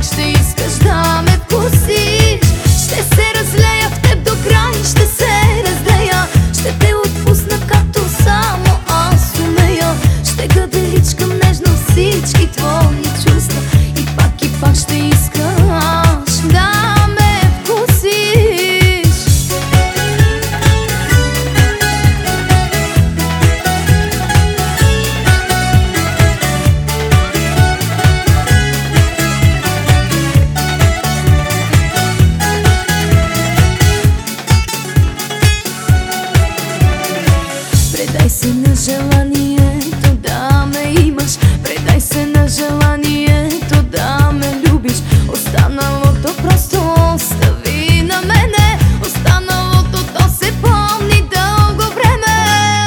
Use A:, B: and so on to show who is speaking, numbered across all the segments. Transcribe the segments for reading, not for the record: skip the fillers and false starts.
A: ще искаш да ме вкусиш. Ще се разлея в теб до край, ще се разлея. Ще те отпусна както само аз умея. Ще гаделичкам нежно всички твои чувства. И пак ще искаш да ме вкусиш. Предай се на желанието да ме имаш. Предай се на желанието да ме любиш. Останалото просто остави на мене. Останалото то се помни дълго време.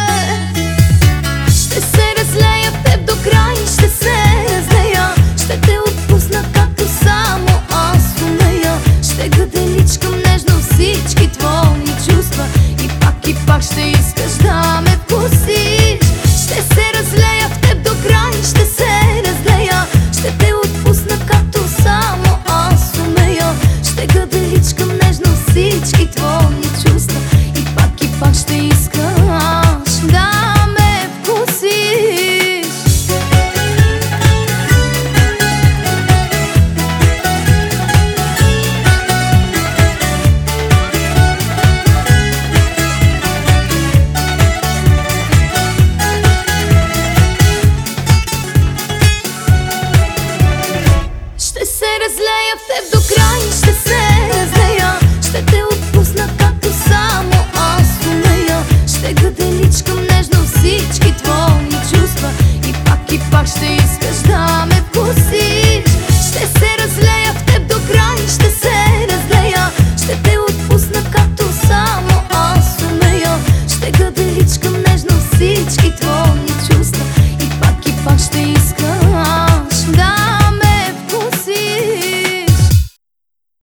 A: Ще се разлея в теб до край, ще се разлея. Ще те отпусна както само аз умея. Ще гаделичкам нежно всички твои чувства. И пак ще искаш да ме вкусиш. Ще се разлея в теб до край, ще се разлея. Ще те отпусна както само аз умея. Ще гаделичкам нежно всички твои чувства. И пак ще искаш да ме вкусиш. Ще се разлея в теб до край.